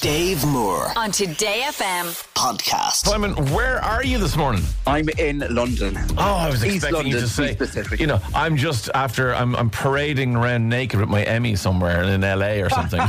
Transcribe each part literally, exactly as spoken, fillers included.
Dave Moore on Today F M podcast. Simon, where are you this morning? I'm in London. Oh, I was East expecting London, you to say, specific. you know, I'm just after, I'm, I'm parading around naked with my Emmy somewhere in L A or something.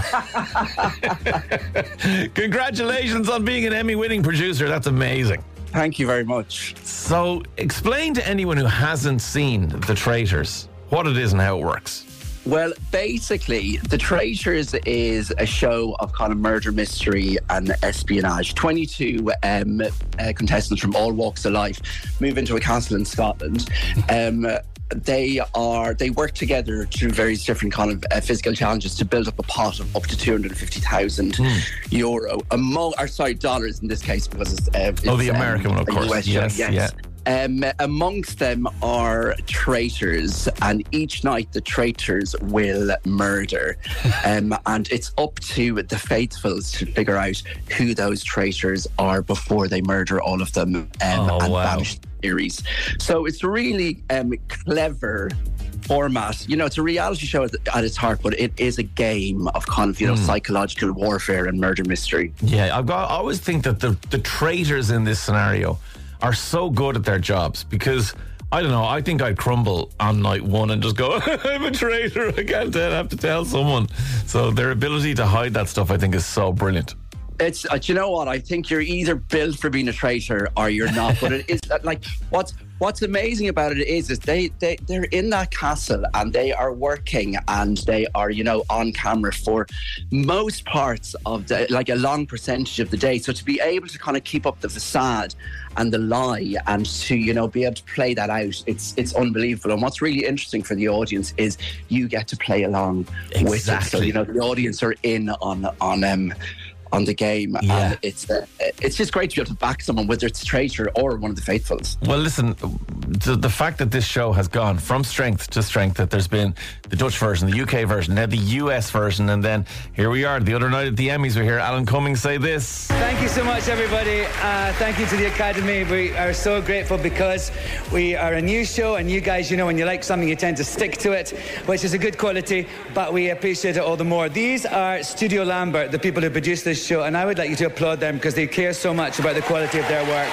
Congratulations on being an Emmy-winning producer. That's amazing. Thank you very much. So, explain to anyone who hasn't seen The Traitors what it is and how it works. Well, basically, The Traitors is a show of kind of murder mystery and espionage. twenty-two um, uh, contestants from all walks of life move into a castle in Scotland. Um, they are they work together through various different kind of uh, physical challenges to build up a pot of up to two hundred fifty thousand mm. euro, among, or sorry, dollars in this case, because it's, uh, it's oh, the American um, one, of course. U S yes, show, yes. yeah. Um, amongst them are traitors, and each night the traitors will murder. Um, and it's up to the faithfuls to figure out who those traitors are before they murder all of them um, oh, and wow. banish the series. So it's really um, clever format. You know, it's a reality show at, at its heart, but it is a game of kind of, you know, mm. psychological warfare and murder mystery. Yeah, I've got, I always think that the, the traitors in this scenario are so good at their jobs, because I don't know, I think I'd crumble on night one and just go, I'm a traitor, I can't tell, I have to tell someone. So their ability to hide that stuff, I think, is so brilliant. It's, uh, do you know what? I think you're either built for being a traitor or you're not. But it is uh, like, what's what's amazing about it is, is they, they, they're in that castle and they are working and they are, you know, on camera for most parts of the, like a long percentage of the day. So to be able to kind of keep up the facade and the lie and to, you know, be able to play that out, it's it's unbelievable. And what's really interesting for the audience is you get to play along exactly. with it. So, you know, the audience are in on, on, um, on the game, yeah. and it's uh, it's just great to be able to back someone, whether it's a traitor or one of the faithfuls. Well, listen, the, the fact that this show has gone from strength to strength, that there's been the Dutch version, the U K version, now the U S version, and then here we are the other night at the Emmys. We hear Alan Cummings say this. Thank you so much, everybody. Uh, thank you to the Academy. We are so grateful because we are a new show, and you guys, you know, when you like something, you tend to stick to it, which is a good quality, but we appreciate it all the more. These are Studio Lambert, the people who produced this show, and I would like you to applaud them because they care so much about the quality of their work.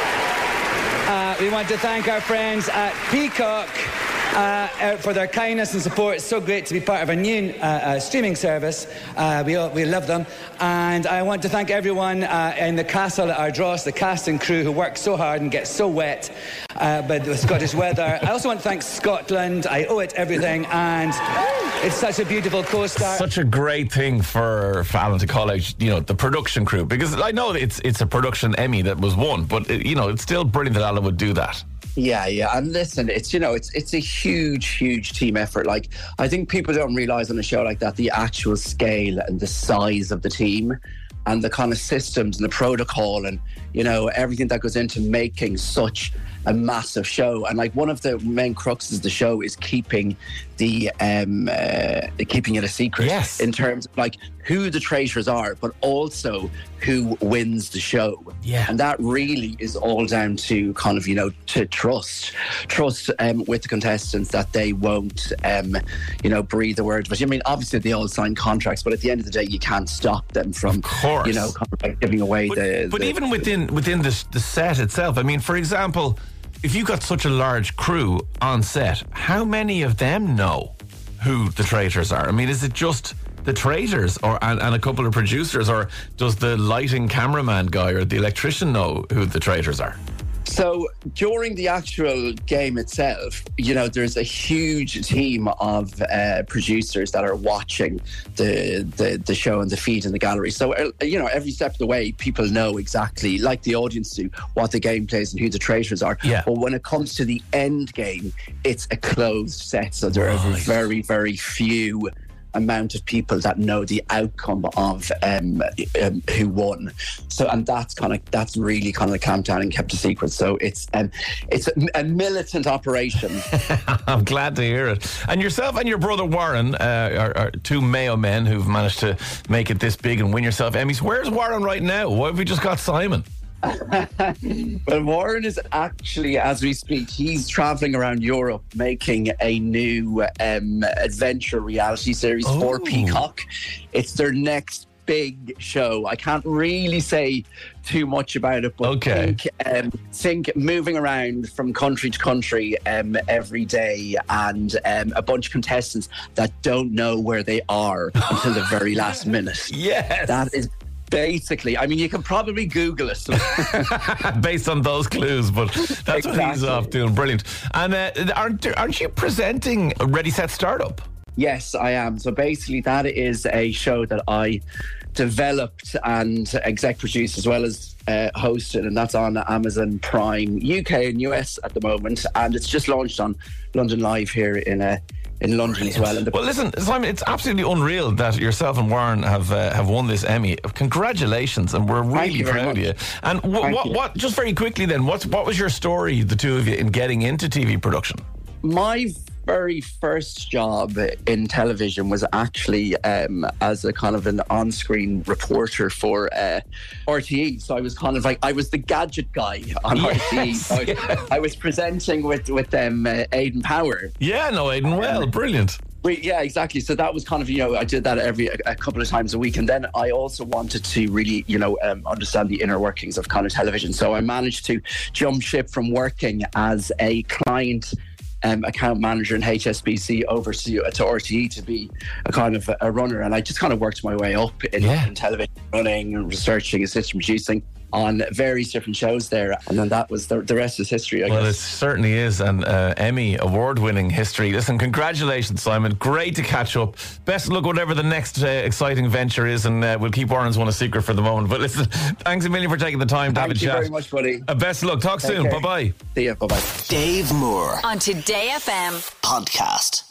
Uh, we want to thank our friends at Peacock uh, for their kindness and support. It's so great to be part of a new uh, uh, streaming service. Uh, we, all, we love them. And I want to thank everyone uh, in the castle at Ardross, the cast and crew who work so hard and get so wet uh, by the Scottish weather. I also want to thank Scotland. I owe it everything. And it's such a beautiful co-star. Such a great thing for, for Alan to call out, you know, the production crew, because I know it's it's a production Emmy that was won, but it, you know, it's still brilliant that Alan would do that. Yeah, yeah, and listen, it's, you know, it's it's a huge, huge team effort. Like, I think people don't realise on a show like that the actual scale and the size of the team and the kind of systems and the protocol and, you know, everything that goes into making such a massive show. And like, one of the main cruxes of the show is keeping the um uh, keeping it a secret. Yes. In terms of like who the traitors are, but also who wins the show. Yeah. And that really is all down to kind of, you know, to trust trust um with the contestants that they won't um you know breathe a word. But I mean, obviously they all sign contracts, but at the end of the day you can't stop them from, of course, you know, kind of like giving away but, the but the, even within within the, the set itself, I mean, for example, if you've got such a large crew on set, how many of them know who the traitors are? I mean, is it just the traitors or and, and a couple of producers, or does the lighting cameraman guy or the electrician know who the traitors are? So during the actual game itself, you know, there's a huge team of uh, producers that are watching the, the the show and the feed in the gallery. So, uh, you know, every step of the way, people know exactly, like the audience do, what the game plays and who the traitors are. Yeah. But when it comes to the end game, it's a closed set. So there Right. are very, very few amount of people that know the outcome of um, um, who won. So, and that's kind of that's really kind of clamped down and kept a secret. So it's um, it's a, a militant operation. I'm glad to hear it. And yourself and your brother Warren uh, are, are two Mayo men who've managed to make it this big and win yourself Emmys. Where's Warren right now? Why have we just got Simon? Well, Warren is actually, as we speak, he's travelling around Europe making a new um, adventure reality series oh. for Peacock. It's their next big show. I can't really say too much about it, but Okay. think, um, think moving around from country to country um, every day, and um, a bunch of contestants that don't know where they are until the very last minute. Yes. That is basically, I mean, you can probably Google it. Based on those clues, but that's what he's Exactly. off doing. Brilliant. And uh, aren't, aren't you presenting Ready, Set, Startup? Yes, I am. So basically, that is a show that I developed and exec produced, as well as uh, hosted, and that's on Amazon Prime U K and U S at the moment, and it's just launched on London Live here in uh, in London as well. And the- Well, listen, Simon, it's absolutely unreal that yourself and Warren have uh, have won this Emmy. Congratulations, and we're really you very proud of much. you. And wh- Thank what, you. what, just very quickly then, what, what was your story, the two of you, in getting into T V production? My very first job in television was actually um, as a kind of an on-screen reporter for uh, R T E. So I was kind of like, I was the gadget guy on Yes, R T E. So I, yes. I was presenting with with them, uh, Aidan Power. Yeah, no, Aidan, well, brilliant. We, yeah, exactly. So that was kind of, you know, I did that every a, a couple of times a week, and then I also wanted to really, you know, um, understand the inner workings of kind of television. So I managed to jump ship from working as a client um, account manager in H S B C over to, to R T E to be a kind of a, a runner, and I just kind of worked my way up in, Yeah. in television, running and researching, assistant producing on various different shows there, and then that was the, the rest is history, I Well, it guess. certainly is, and uh, Emmy award-winning history. Listen, congratulations, Simon. Great to catch up. Best of luck, whatever the next uh, exciting venture is, and uh, we'll keep Warren's one a secret for the moment. But listen, thanks a million for taking the time to have a Thank you chat. very much, buddy. Uh, best of luck. Talk Take soon. care. Bye bye. See ya. Bye bye. Dave Moore On Today F M. podcast.